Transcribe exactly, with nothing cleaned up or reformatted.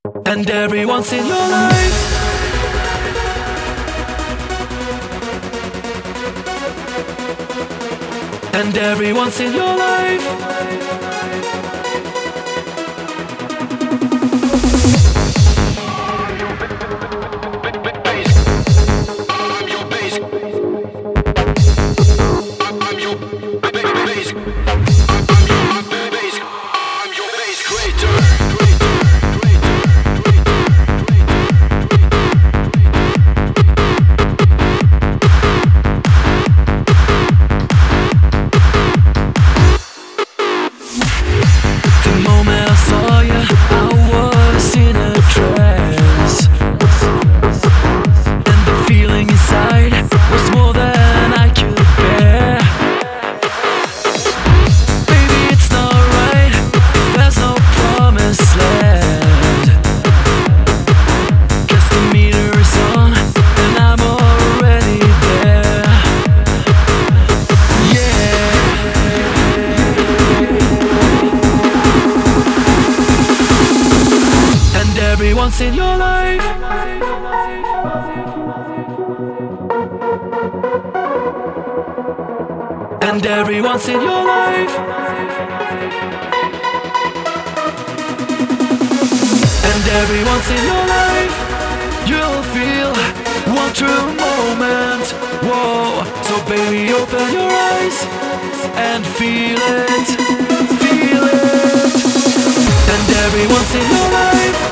And every once in your life, and every once in your life, I'm your bass. I'm your bass. I'm your bass creator. Every once in your life, and every once in your life, and every once in your life, you'll feel one true moment. Whoa, so baby, open your eyes and feel it, feel it. And every once in your life,